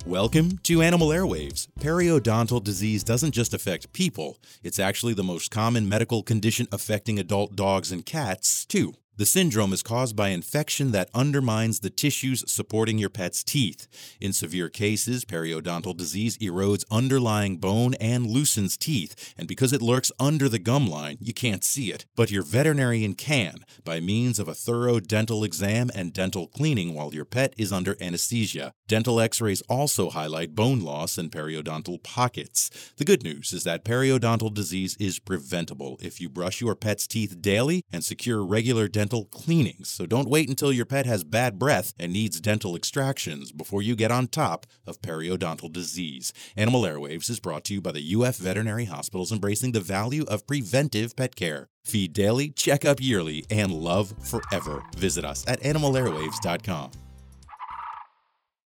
Welcome to Animal Airwaves. Periodontal disease doesn't just affect people, it's actually the most common medical condition affecting adult dogs and cats, too. The syndrome is caused by infection that undermines the tissues supporting your pet's teeth. In severe cases, periodontal disease erodes underlying bone and loosens teeth, and because it lurks under the gum line, you can't see it. But your veterinarian can, by means of a thorough dental exam and dental cleaning while your pet is under anesthesia. Dental x-rays also highlight bone loss and periodontal pockets. The good news is that periodontal disease is preventable if you brush your pet's teeth daily and secure regular dental cleanings, so don't wait until your pet has bad breath and needs dental extractions before you get on top of periodontal disease. Animal Airwaves is brought to you by the UF Veterinary Hospitals, embracing the value of preventive pet care. Feed daily, check up yearly, and love forever. Visit us at animalairwaves.com.